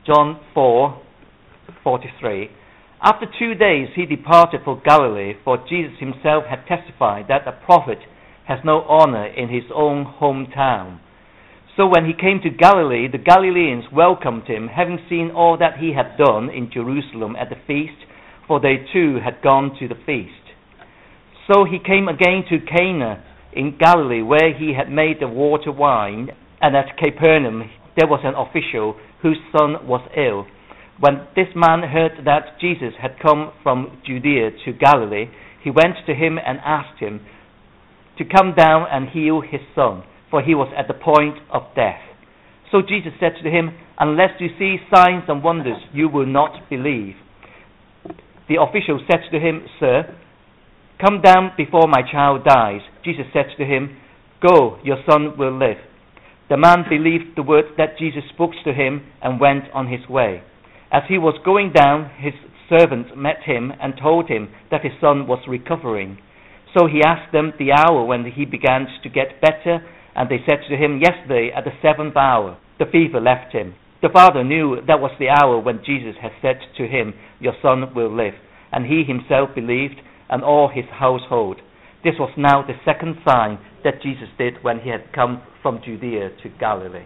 John 4:43. After 2 days he departed for Galilee, for Jesus himself had testified that a prophet has no honor in his own hometown. So when he came to Galilee, the Galileans welcomed him, having seen all that he had done in Jerusalem at the feast, for they too had gone to the feast. So he came again to Cana in Galilee, where he had made the water wine, and at Capernaum there was an official whose son was ill. When this man heard that Jesus had come from Judea to Galilee, he went to him and asked him to come down and heal his son, for he was at the point of death. So Jesus said to him, "Unless you see signs and wonders, you will not believe." The official said to him, "Sir, come down before my child dies." Jesus said to him, "Go, your son will live." The man believed the word that Jesus spoke to him and went on his way. As he was going down, his servants met him and told him that his son was recovering. So he asked them the hour when he began to get better, and they said to him, "Yesterday at the 7th hour, the fever left him." The father knew that was the hour when Jesus had said to him, "Your son will live." And he himself believed, and all his household. This was now the second sign that Jesus did when he had come from Judea to Galilee.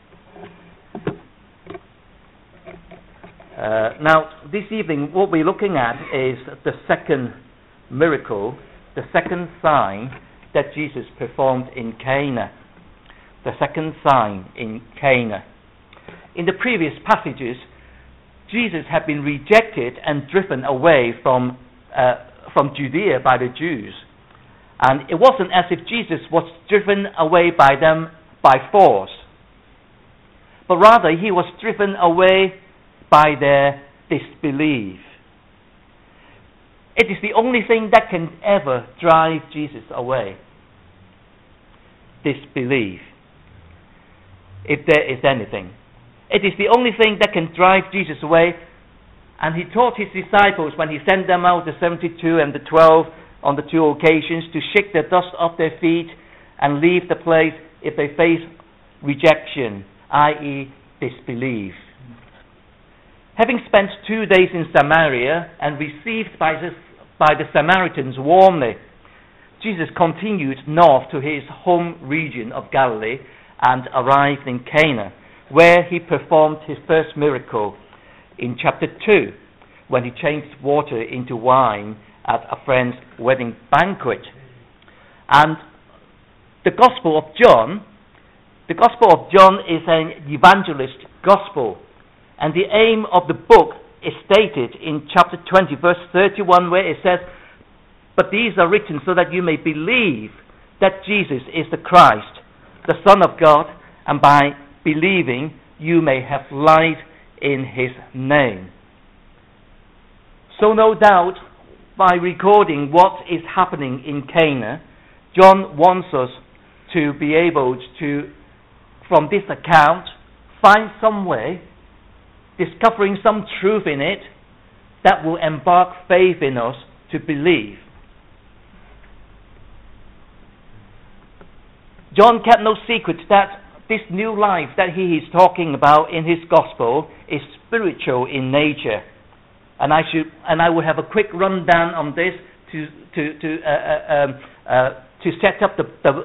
Now, this evening, what we're looking at is the second miracle, the second sign that Jesus performed in Cana. The second sign in Cana. In the previous passages, Jesus had been rejected and driven away from Judea by the Jews. And it wasn't as if Jesus was driven away by them by force, but rather he was driven away by their disbelief. It is the only thing that can ever drive Jesus away. Disbelief. If there is anything. It is the only thing that can drive Jesus away. And he taught his disciples when he sent them out, the 72 and the 12, on the 2 occasions, to shake the dust off their feet and leave the place if they face rejection, i.e. disbelief. Having spent 2 days in Samaria and received by the Samaritans warmly, Jesus continued north to his home region of Galilee and arrived in Cana, where he performed his first miracle in chapter 2, when he changed water into wine at a friend's wedding banquet. And the Gospel of John is an evangelist gospel, and the aim of the book is stated in chapter 20, verse 31, where it says, "But these are written so that you may believe that Jesus is the Christ, the Son of God, and by believing you may have life in his name." So no doubt, by recording what is happening in Cana, John wants us to be able to, from this account, find some way, discovering some truth in it, that will embark faith in us to believe. John kept no secret that this new life that he is talking about in his gospel is spiritual in nature. And I will have a quick rundown on this to set up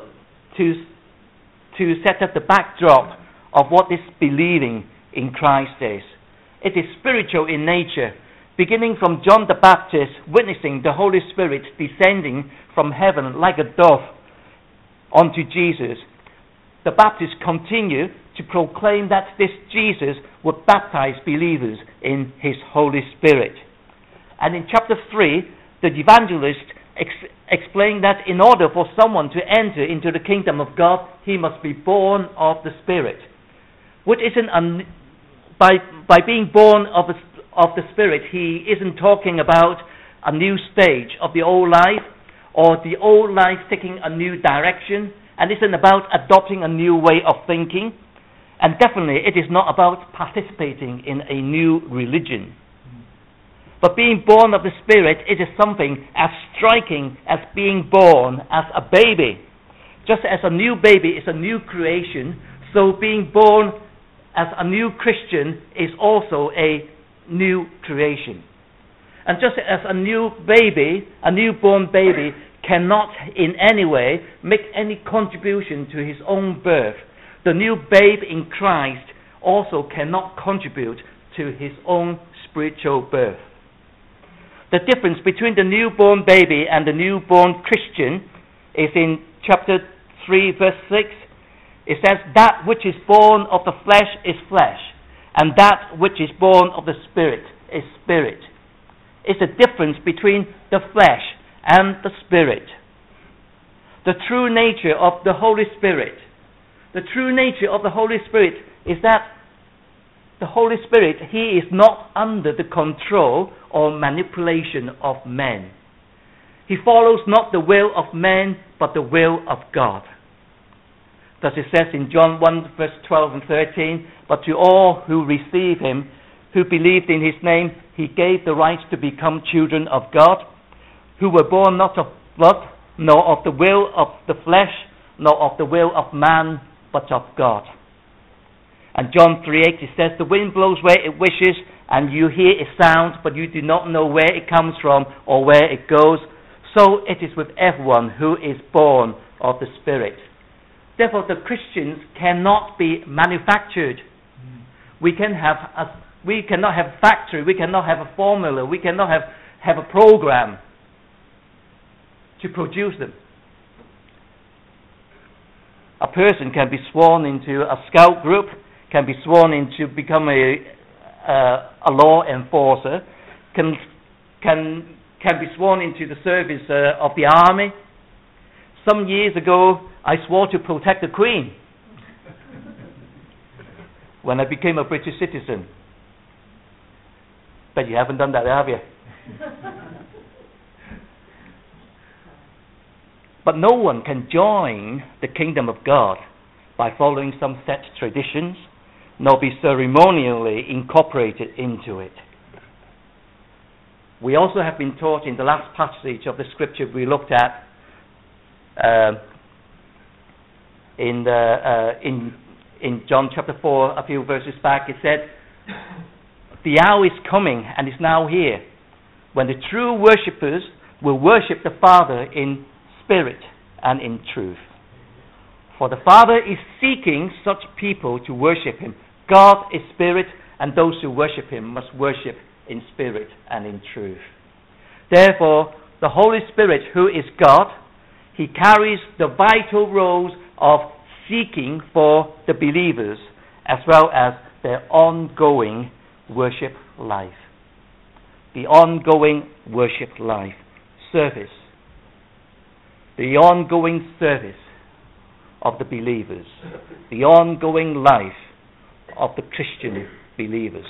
the backdrop of what this believing in Christ is. It is spiritual in nature, beginning from John the Baptist witnessing the Holy Spirit descending from heaven like a dove onto Jesus. The Baptists continue to proclaim that this Jesus would baptize believers in his Holy Spirit. And in chapter 3, the evangelist explained that in order for someone to enter into the kingdom of God, he must be born of the Spirit. Which isn't by being born of the Spirit, he isn't talking about a new stage of the old life, or the old life taking a new direction, and isn't about adopting a new way of thinking. And definitely it is not about participating in a new religion. But being born of the Spirit, it is something as striking as being born as a baby. Just as a new baby is a new creation, so being born as a new Christian is also a new creation. And just as a newborn baby cannot in any way make any contribution to his own birth, the new babe in Christ also cannot contribute to his own spiritual birth. The difference between the newborn baby and the newborn Christian is in chapter 3 verse 6. It says, that which is born of the flesh is flesh, and that which is born of the Spirit is spirit. It's the difference between the flesh and the Spirit. The true nature of the Holy Spirit. The true nature of the Holy Spirit is that the Holy Spirit, He is not under the control or manipulation of men. He follows not the will of man, but the will of God. Thus it says in John 1 verse 12 and 13, but to all who receive Him, who believed in His name, He gave the right to become children of God, who were born not of blood, nor of the will of the flesh, nor of the will of man, but of God. And John 3:8 it says, the wind blows where it wishes, and you hear its sound, but you do not know where it comes from or where it goes. So it is with everyone who is born of the Spirit. Therefore, the Christians cannot be manufactured. We cannot have a factory, we cannot have a formula, we cannot have a program to produce them. A person can be sworn into a scout group, can be sworn in to become a law enforcer, can be sworn into the service of the army. Some years ago, I swore to protect the Queen when I became a British citizen. But you haven't done that, have you? But no one can join the kingdom of God by following some set traditions, nor be ceremonially incorporated into it. We also have been taught in the last passage of the scripture we looked at in John chapter 4, a few verses back, it said, the hour is coming and is now here when the true worshippers will worship the Father in spirit and in truth. For the Father is seeking such people to worship Him. God is spirit, and those who worship Him must worship in spirit and in truth. Therefore, the Holy Spirit, who is God, He carries the vital roles of seeking for the believers as well as their ongoing worship life. The ongoing worship life. Service. The ongoing service of the believers. The ongoing life of the Christian believers.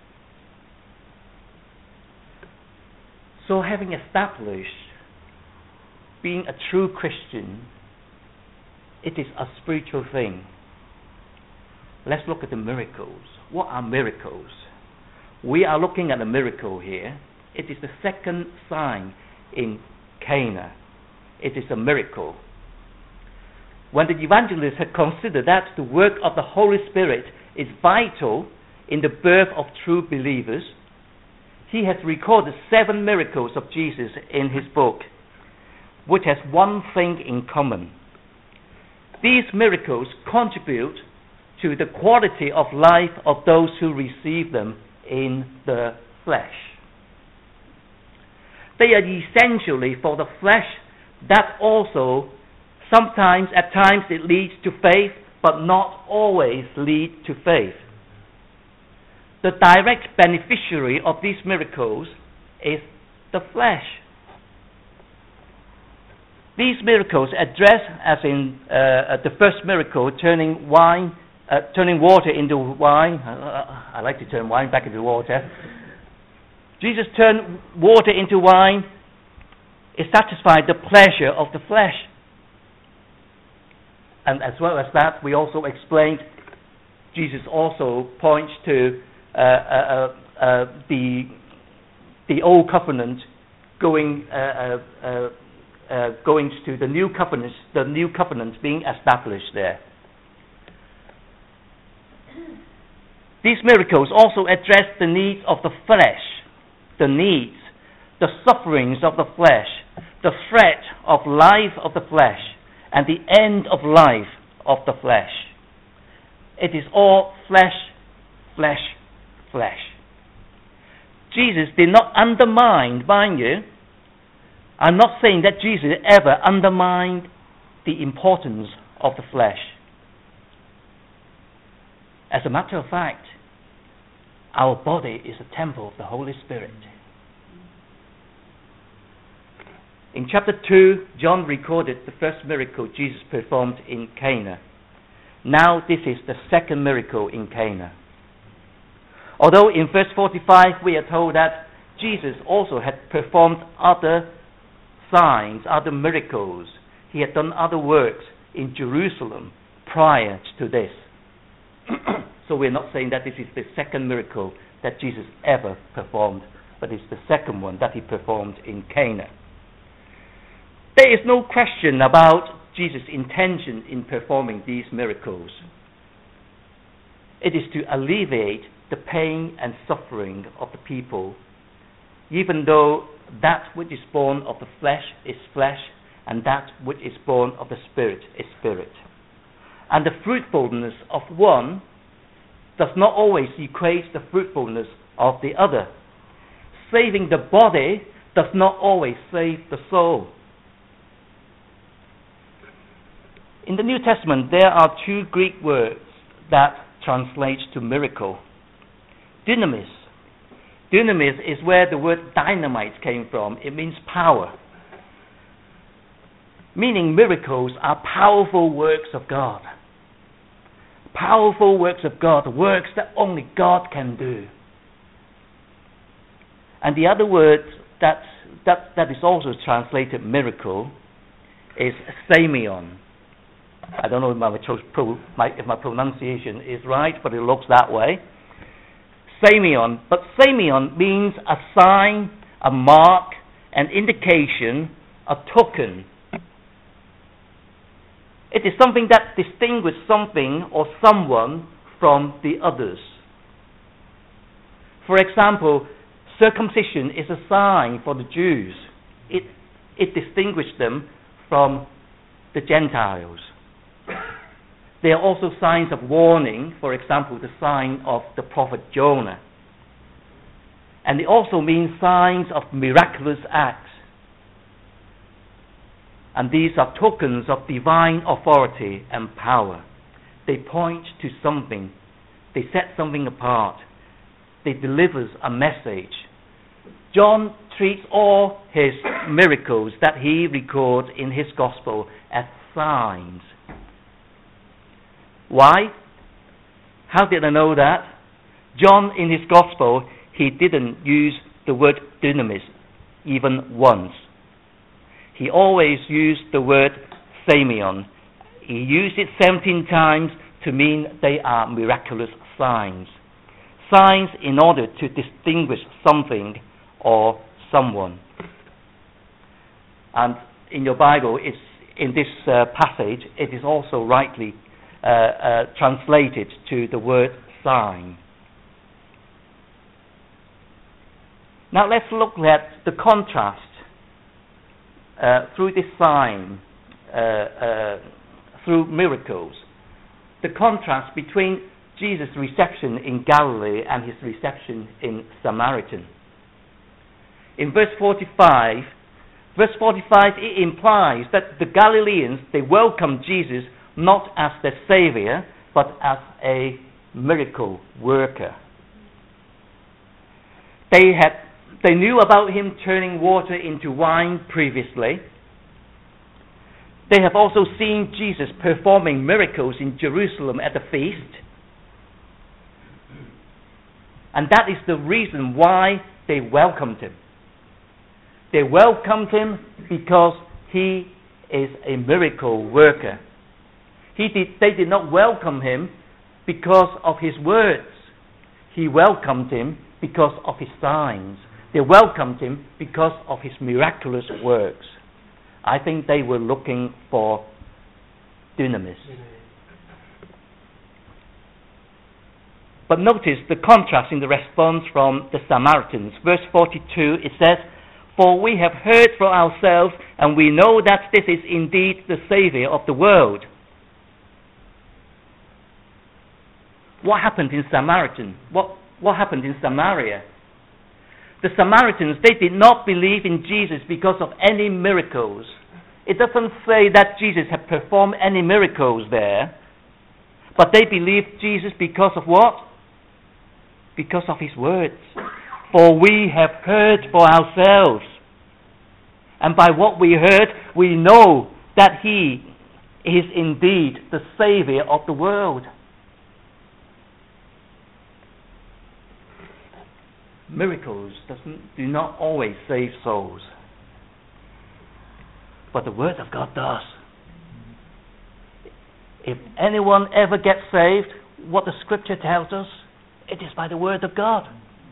So having established being a true Christian, it is a spiritual thing. Let's look at the miracles. What are miracles? We are looking at a miracle here. It is the second sign in Cana. It is a miracle. When the evangelist had considered that the work of the Holy Spirit is vital in the birth of true believers, he has recorded 7 miracles of Jesus in his book, which has one thing in common. These miracles contribute to the quality of life of those who receive them in the flesh. They are essentially for the flesh, that also sometimes, at times it leads to faith, but not always lead to faith. The direct beneficiary of these miracles is the flesh. These miracles address, as in the first miracle, turning water into wine. I like to turn wine back into water. Jesus turned water into wine. It satisfied the pleasure of the flesh. And as well as that, we also explained, Jesus also points to the old covenant going to the new covenant being established there. These miracles also address the needs of the flesh, the sufferings of the flesh, the threat of life of the flesh, and the end of life of the flesh. It is all flesh, flesh, flesh. Jesus did not undermine, mind you. I'm not saying that Jesus ever undermined the importance of the flesh. As a matter of fact, our body is a temple of the Holy Spirit. In chapter 2, John recorded the first miracle Jesus performed in Cana. Now this is the second miracle in Cana. Although in verse 45 we are told that Jesus also had performed other signs, other miracles. He had done other works in Jerusalem prior to this. So we're not saying that this is the second miracle that Jesus ever performed, but it's the second one that he performed in Cana. There is no question about Jesus' intention in performing these miracles. It is to alleviate the pain and suffering of the people, even though that which is born of the flesh is flesh, and that which is born of the Spirit is spirit. And the fruitfulness of one does not always equate the fruitfulness of the other. Saving the body does not always save the soul. In the New Testament, there are two Greek words that translate to miracle. Dynamis. Dynamis is where the word dynamite came from. It means power. Meaning miracles are powerful works of God. Powerful works of God, works that only God can do. And the other word that is also translated miracle is Samion. I don't know if my pronunciation is right, but it looks that way. Samion. But Samion means a sign, a mark, an indication, a token. It is something that distinguishes something or someone from the others. For example, circumcision is a sign for the Jews. It distinguishes them from the Gentiles. There are also signs of warning, for example, the sign of the prophet Jonah. And it also means signs of miraculous acts. And these are tokens of divine authority and power. They point to something. They set something apart. They deliver a message. John treats all his miracles that he records in his gospel as signs. Why? How did I know that? John, in his gospel, he didn't use the word dynamis even once. He always used the word Samion. He used it 17 times to mean they are miraculous signs. Signs in order to distinguish something or someone. And in your Bible, it's in this passage, it is also rightly translated to the word sign. Now let's look at the contrast through this sign, through miracles. The contrast between Jesus' reception in Galilee and his reception in Samaritan. In verse 45, it implies that the Galileans, they welcomed Jesus not as their Savior, but as a miracle worker. They knew about him turning water into wine previously. They have also seen Jesus performing miracles in Jerusalem at the feast. And that is the reason why they welcomed him. They welcomed him because he is a miracle worker. They did not welcome him because of his words. He welcomed him because of his signs. They welcomed him because of his miraculous works. I think they were looking for dynamis. But notice the contrast in the response from the Samaritans. Verse 42, it says, "For we have heard for ourselves, and we know that this is indeed the Savior of the world." What happened in What happened in Samaria? The Samaritans, they did not believe in Jesus because of any miracles. It doesn't say that Jesus had performed any miracles there, but they believed Jesus because of what? Because of his words. For we have heard for ourselves. And by what we heard, we know that he is indeed the Savior of the world. Miracles do not always save souls, but the Word of God does. If anyone ever gets saved, what the Scripture tells us, it is by the Word of God.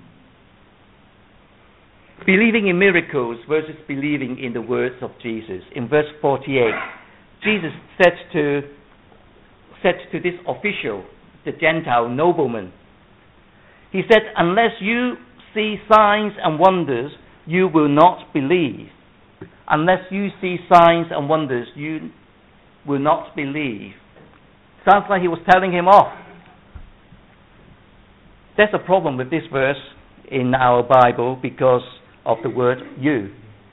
Believing in miracles versus believing in the words of Jesus. In verse 48, Jesus said to this official, the Gentile nobleman, he said, "Unless you see signs and wonders, you will not believe." Unless you see signs and wonders, you will not believe. Sounds like he was telling him off. There's a problem with this verse in our Bible because of the word "you."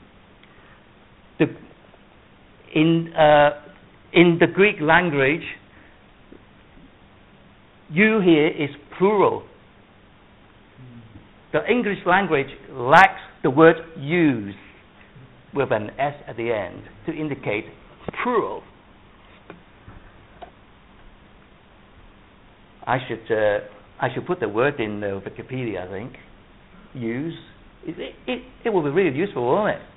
In the Greek language, "you" here is plural. The English language lacks the word "use" with an S at the end to indicate plural. I should put the word in the Wikipedia, I think. Use. It will be really useful, won't it?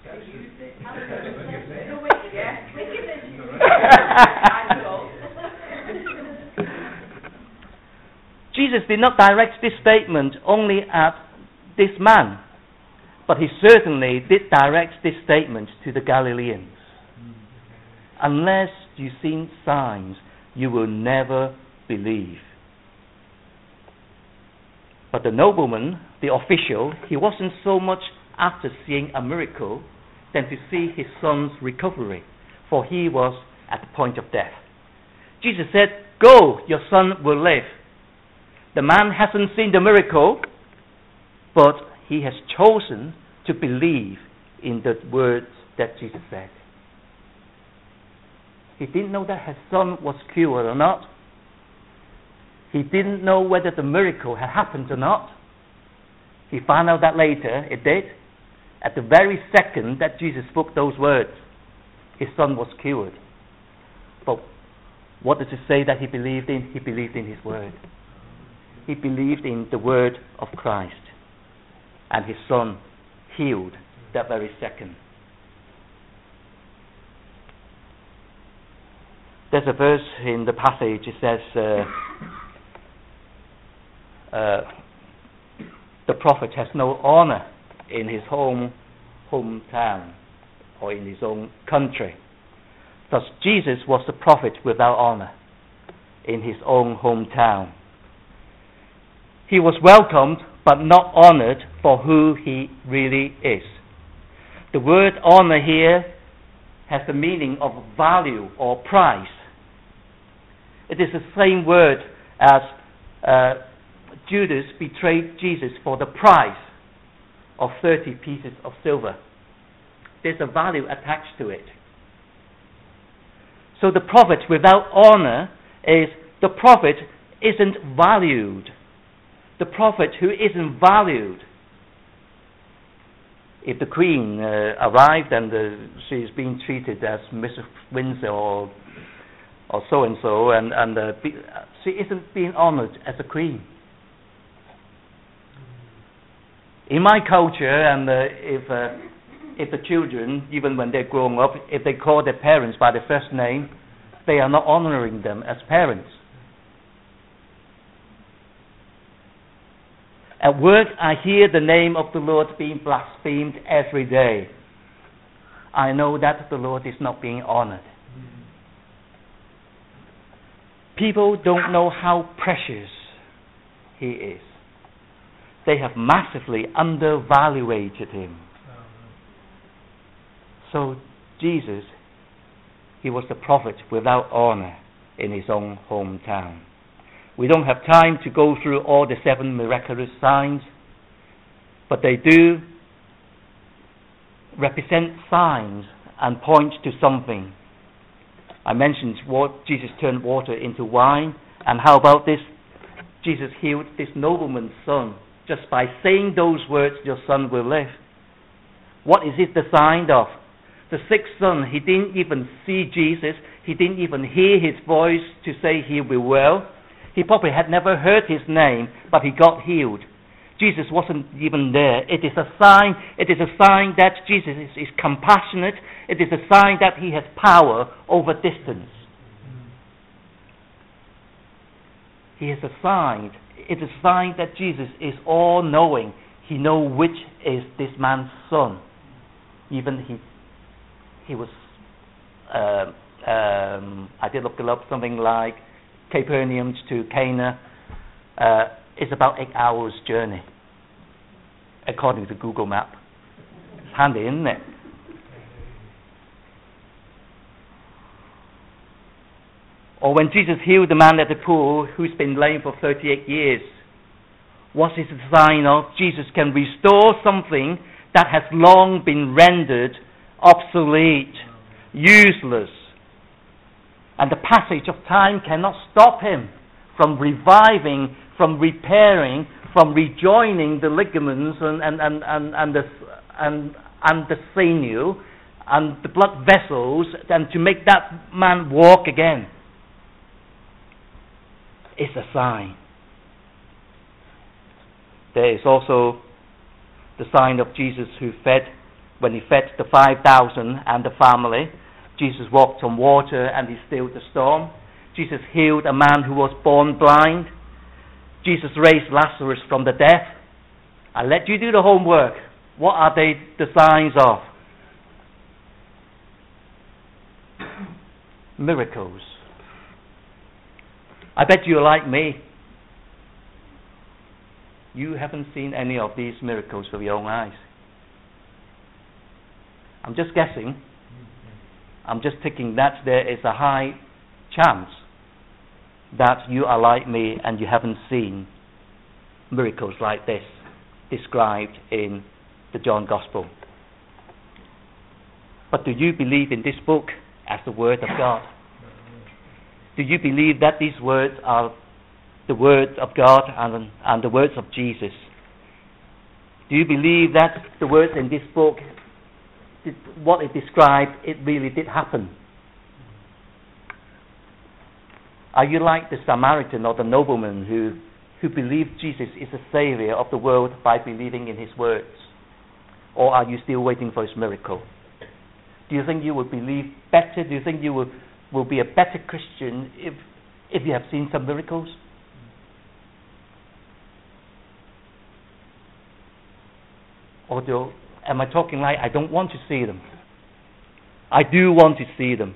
Jesus did not direct this statement only at this man, but he certainly did direct this statement to the Galileans. Unless you see signs, you will never believe. But the nobleman, the official, he wasn't so much after seeing a miracle than to see his son's recovery, for he was at the point of death. Jesus said, "Go, your son will live." The man hasn't seen the miracle, but he has chosen to believe in the words that Jesus said. He didn't know that his son was cured or not. He didn't know whether the miracle had happened or not. He found out that later it did. At the very second that Jesus spoke those words, his son was cured. But what does it say that he believed in? He believed in his word. He believed in the word of Christ. And his son healed that very second. There's a verse in the passage, it says, the prophet has no honor in his hometown or in his own country. Thus Jesus was the prophet without honor in his own hometown. He was welcomed but not honored for who he really is. The word honor here has the meaning of value or price. It is the same word as Judas betrayed Jesus for the price of 30 pieces of silver. There's a value attached to it. So the prophet without honor is the prophet isn't valued. The prophet who isn't valued. If the queen arrived and she is being treated as Mrs. Windsor or so and so, and she isn't being honored as a queen. In my culture, and if the children, even when they're growing up, if they call their parents by their first name, they are not honoring them as parents. At work, I hear the name of the Lord being blasphemed every day. I know that the Lord is not being honored. People don't know how precious he is. They have massively undervaluated him. So Jesus, he was the prophet without honor in his own hometown. We don't have time to go through all the 7 miraculous signs, but they do represent signs and point to something. I mentioned Jesus turned water into wine, and how about this? Jesus healed this nobleman's son. Just by saying those words, your son will live. What is it the sign of? The 6th son, he didn't even see Jesus. He didn't even hear his voice to say he will be well. He probably had never heard his name, but he got healed. Jesus wasn't even there. It is a sign. It is a sign that Jesus is compassionate. It is a sign that he has power over distance. He is a sign. It is a sign that Jesus is all-knowing. He knows which is this man's son. Even he was. I did look it up. Something like Capernaum to Cana. It's about 8 hours journey, according to Google Map. It's handy, isn't it? Or when Jesus healed the man at the pool who's been lame for 38 years, what is the sign of? Jesus can restore something that has long been rendered obsolete, useless. And the passage of time cannot stop him from reviving, from repairing, from rejoining the ligaments and the sinew and the blood vessels, and to make that man walk again. It's a sign. There is also the sign of Jesus who fed, when he fed the 5,000 and the family. Jesus walked on water and he stilled the storm. Jesus healed a man who was born blind. Jesus raised Lazarus from the dead. I let you do the homework. What are they the signs of? Miracles. I bet you're like me. You haven't seen any of these miracles with your own eyes. I'm just guessing. I'm just thinking that there is a high chance that you are like me and you haven't seen miracles like this described in the John Gospel. But do you believe in this book as the Word of God? Do you believe that these words are the words of God and the words of Jesus? Do you believe that the words in this book, what it described, it really did happen? Are you like the Samaritan or the nobleman who believed Jesus is the Savior of the world by believing in his words? Or are you still waiting for his miracle? Do you think you will believe better? Do you think you will be a better Christian if you have seen some miracles? Or am I talking like I don't want to see them? I do want to see them.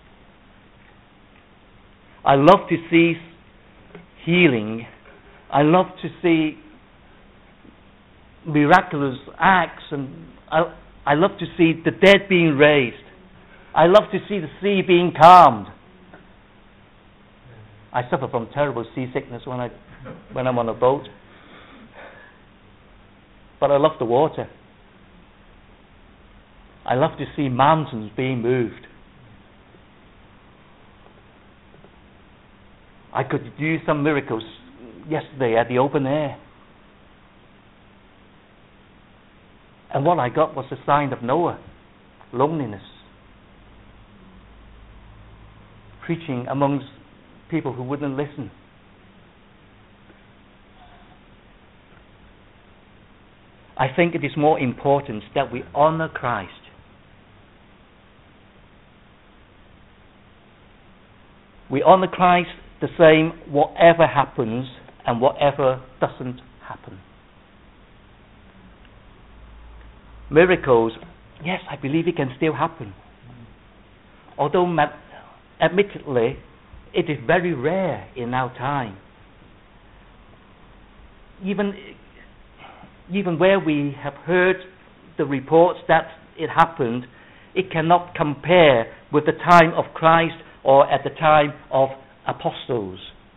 I love to see healing. I love to see miraculous acts, and I love to see the dead being raised. I love to see the sea being calmed. I suffer from terrible seasickness when I'm on a boat. But I love the water. I love to see mountains being moved. I could do some miracles yesterday at the open air. And what I got was a sign of Noah, loneliness. Preaching amongst people who wouldn't listen. I think it is more important that we honor Christ. We honor Christ the same whatever happens and whatever doesn't happen. Miracles, yes, I believe it can still happen. Although admittedly, it is very rare in our time. even where we have heard the reports that it happened, it cannot compare with the time of Christ or at the time of apostles.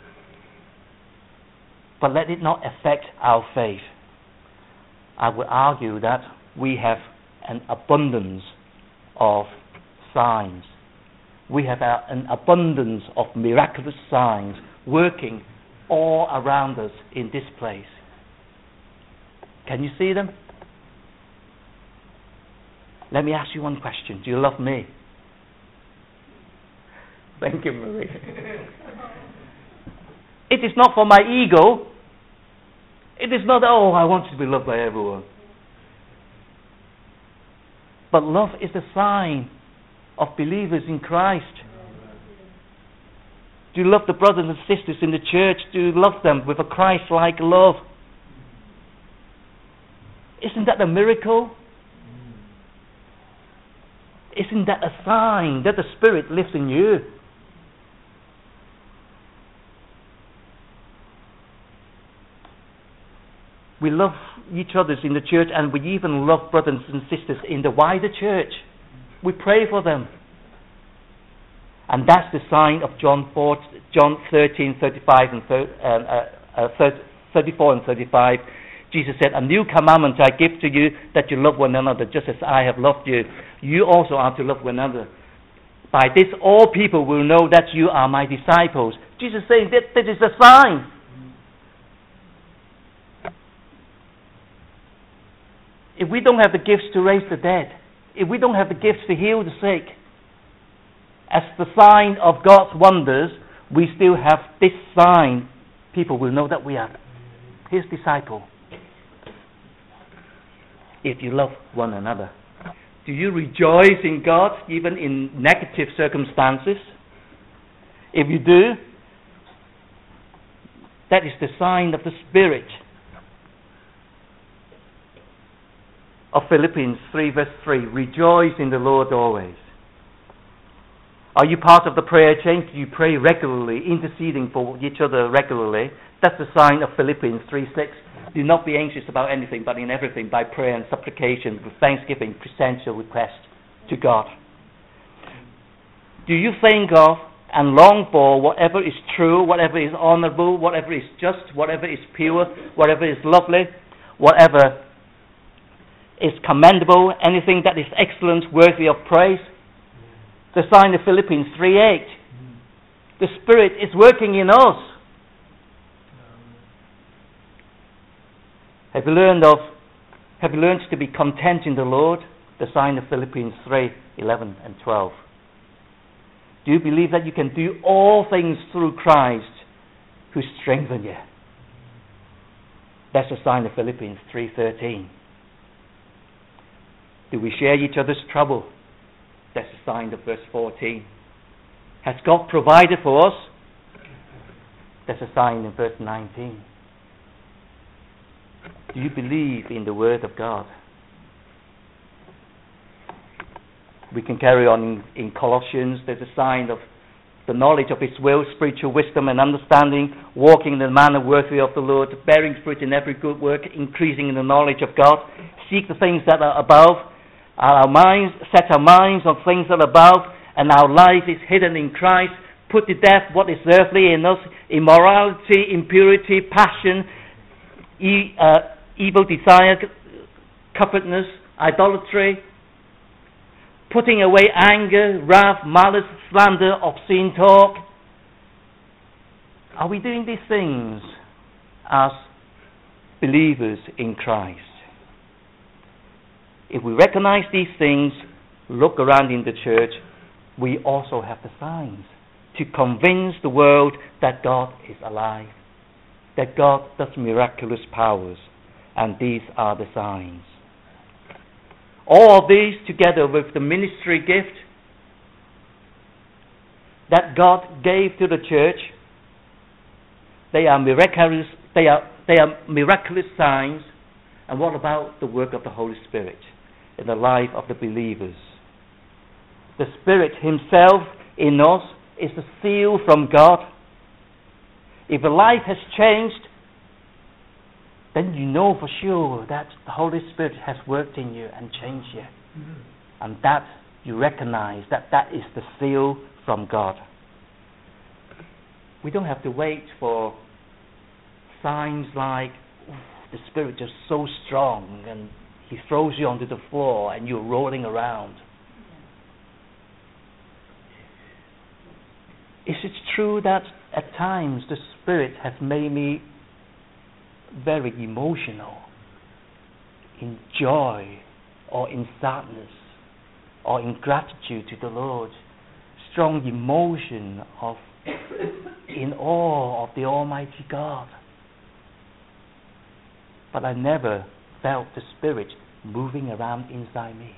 But let it not affect our faith. I would argue that we have an abundance of signs. We have an abundance of miraculous signs working all around us in this place. Can you see them? Let me ask you one question. Do you love me? Thank you, Marie. It is not for my ego. It is not, I want to be loved by everyone. But love is a sign of believers in Christ. Do you love the brothers and sisters in the church? Do you love them with a Christ-like love? Isn't that a miracle? Isn't that a sign that the Spirit lives in you? We love each other in the church, and we even love brothers and sisters in the wider church. We pray for them. And that's the sign of John 13, 35 and 34 and 35. Jesus said, "A new commandment I give to you, that you love one another, just as I have loved you. You also are to love one another. By this all people will know that you are my disciples." Jesus is saying that this is a sign. If we don't have the gifts to raise the dead, if we don't have the gifts to heal the sick, as the sign of God's wonders, we still have this sign. People will know that we are His disciple. If you love one another, do you rejoice in God even in negative circumstances? If you do, that is the sign of the Spirit. Of Philippians 3 verse 3, rejoice in the Lord always. Are you part of the prayer chain? Do you pray regularly, interceding for each other regularly? That's the sign of Philippians 3:6. Do not be anxious about anything, but in everything, by prayer and supplication, with thanksgiving, present your request to God. Do you think of and long for whatever is true, whatever is honorable, whatever is just, whatever is pure, whatever is lovely, whatever is commendable, anything that is excellent, worthy of praise? The sign of Philippians 3:8. The Spirit is working in us. Have you learned to be content in the Lord? The sign of Philippians 3:11 and 12. Do you believe that you can do all things through Christ who strengthens you? That's the sign of Philippians 3:13. Do we share each other's trouble? That's the sign of verse 14. Has God provided for us? That's a sign in verse 19. Do you believe in the Word of God? We can carry on in Colossians. There's a sign of the knowledge of His will, spiritual wisdom and understanding, walking in the manner worthy of the Lord, bearing fruit in every good work, increasing in the knowledge of God. Seek the things that are above. Set our minds on things that are above, and our life is hidden in Christ. Put to death what is earthly in us: immorality, impurity, passion, evil desire, covetousness, idolatry. Putting away anger, wrath, malice, slander, obscene talk. Are we doing these things as believers in Christ? If we recognize these things, look around in the church, we also have the signs to convince the world that God is alive, that God does miraculous powers, and these are the signs. All of these together with the ministry gift that God gave to the church, they are miraculous. They are miraculous signs. And what about the work of the Holy Spirit in the life of the believers? The Spirit Himself in us is the seal from God. If a life has changed, then you know for sure that the Holy Spirit has worked in you and changed you. Mm-hmm. And that you recognize that is the seal from God. We don't have to wait for signs like the Spirit is so strong and He throws you onto the floor and you're rolling around. Is it true that at times the Spirit has made me very emotional, in joy or in sadness or in gratitude to the Lord, strong emotion of in awe of the Almighty God? But I never felt the Spirit moving around inside me.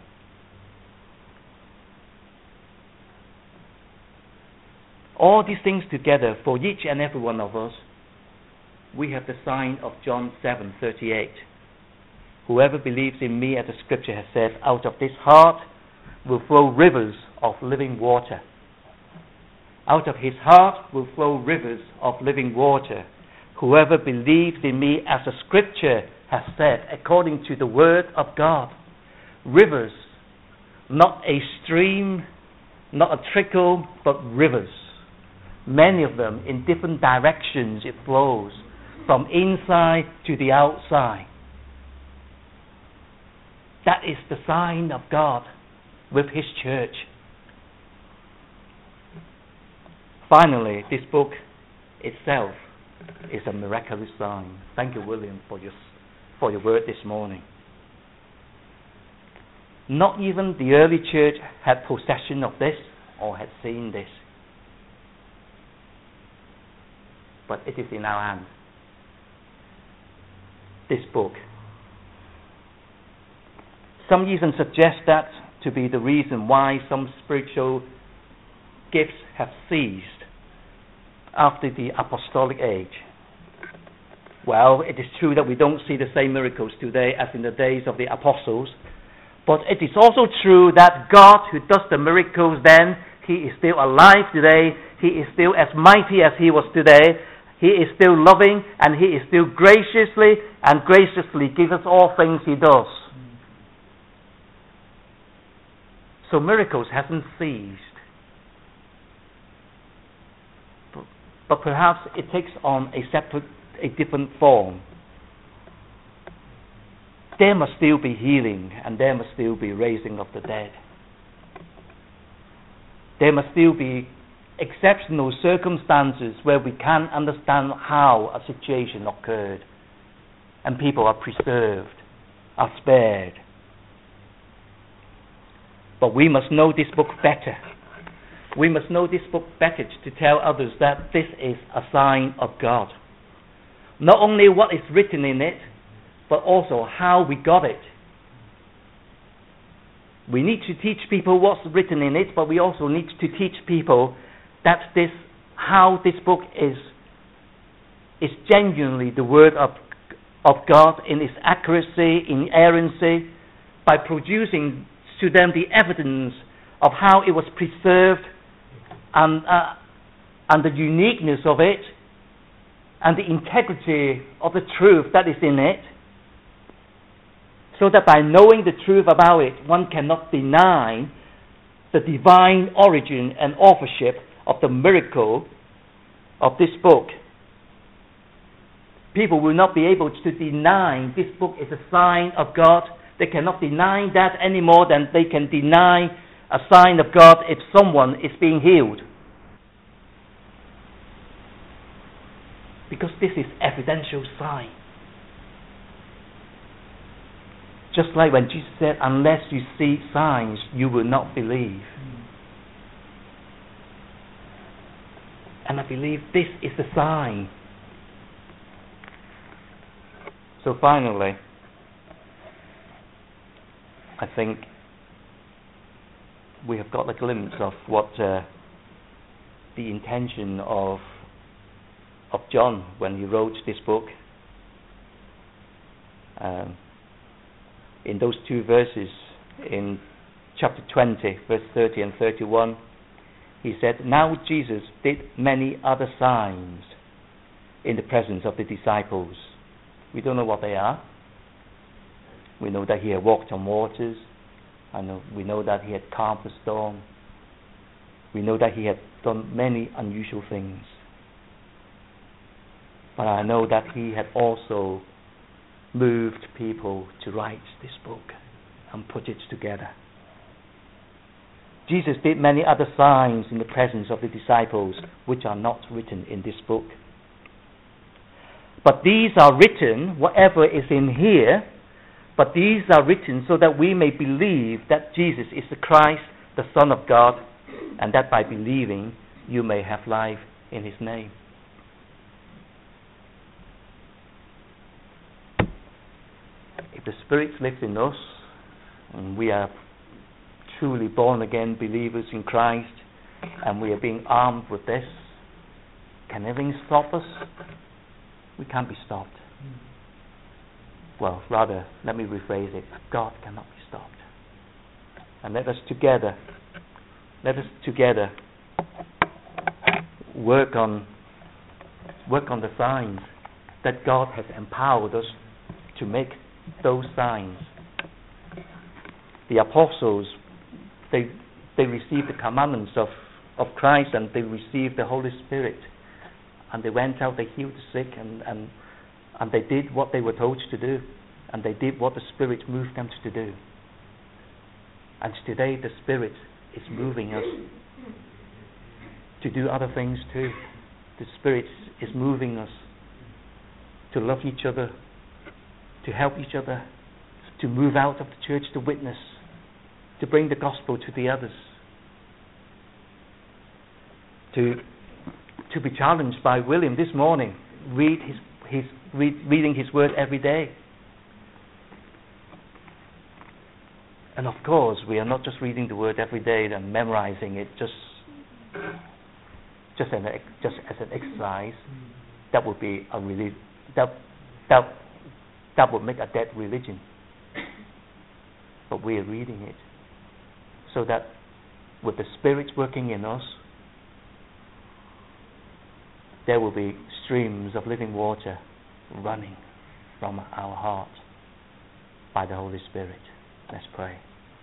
All these things together, for each and every one of us, we have the sign of John 7:38. Whoever believes in me, as the scripture has said, out of this heart will flow rivers of living water. Out of his heart will flow rivers of living water. Whoever believes in me, as the scripture has said, according to the word of God. Rivers, not a stream, not a trickle, but rivers. Many of them in different directions it flows, from inside to the outside. That is the sign of God with His church. Finally, this book itself is a miraculous sign. Thank you, William, for your word this morning. Not even the early church had possession of this or had seen this. But it is in our hands. This book. Some even suggest that to be the reason why some spiritual gifts have ceased after the apostolic age. Well, it is true that we don't see the same miracles today as in the days of the apostles, but it is also true that God, who does the miracles then, He is still alive today. He is still as mighty as He was today. He is still loving, and He is still graciously gives us all things He does. So miracles hasn't ceased. But perhaps it takes on a different form. There must still be healing, and there must still be raising of the dead. There must still be exceptional circumstances where we can't understand how a situation occurred, and people are preserved, are spared. But we must know this book better. We must know this book better to tell others that this is a sign of God. Not only what is written in it, but also how we got it. We need to teach people what's written in it, but we also need to teach people that how this book is genuinely the word of God in its accuracy, inerrancy, by producing to them the evidence of how it was preserved and the uniqueness of it and the integrity of the truth that is in it, so that by knowing the truth about it, one cannot deny the divine origin and authorship of the miracle of this book. People will not be able to deny this book is a sign of God. They cannot deny that any more than they can deny a sign of God if someone is being healed. Because this is evidential sign. Just like when Jesus said, unless you see signs, you will not believe. And I believe this is the sign. So finally, I think we have got a glimpse of what the intention of John when he wrote this book. In those two verses, in chapter 20, verse 30 and 31, he said, now Jesus did many other signs in the presence of the disciples, We don't know what they are. We know that he had walked on waters. We know that he had calmed the storm. We know that he had done many unusual things. But I know that he had also moved people to write this book and put it together. Jesus did many other signs in the presence of the disciples which are not written in this book. But these are written, whatever is in here, but these are written so that we may believe that Jesus is the Christ, the Son of God, and that by believing you may have life in his name. If the Spirit lives in us, and we are truly born again believers in Christ, and we are being armed with this, can anything stop us? We can't be stopped. Well, rather, let me rephrase it. God cannot be stopped. And let us together work on the signs that God has empowered us to make those signs. The apostles, they received the commandments of Christ, and they received the Holy Spirit, and they went out, they healed the sick, and they did what they were told to do, and they did what the Spirit moved them to do. And today the Spirit is moving us to do other things too. The Spirit is moving us to love each other, to help each other, to move out of the church to witness, to bring the gospel to the others, to be challenged by William this morning, reading his word every day. And of course, we are not just reading the word every day and memorizing it just as an exercise. That would be a that would make a dead religion. But we are reading it so that with the Spirit working in us, there will be streams of living water running from our heart by the Holy Spirit. Let's pray.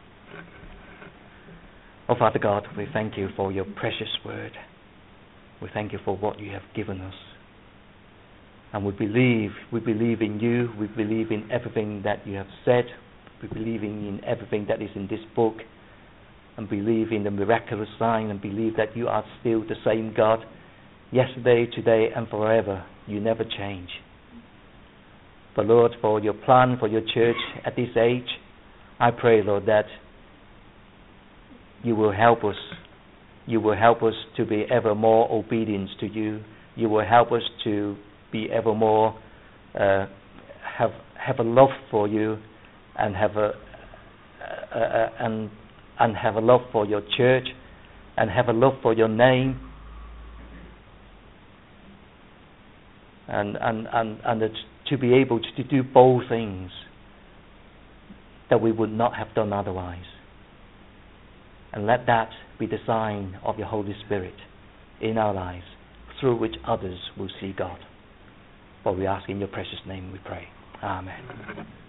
Oh, Father God, we thank you for your precious word. We thank you for what you have given us. And we believe in you. We believe in everything that you have said. We believe in everything that is in this book. And believe in the miraculous sign, and believe that you are still the same God, yesterday, today, and forever. You never change. But Lord, for your plan for your church at this age, I pray, Lord, that you will help us. You will help us to be ever more obedient to you. You will help us to be ever more have a love for you, and have a love for your church, and have a love for your name, and to be able to do both things that we would not have done otherwise. And let that be the sign of your Holy Spirit in our lives, through which others will see God. For we ask in your precious name we pray. Amen.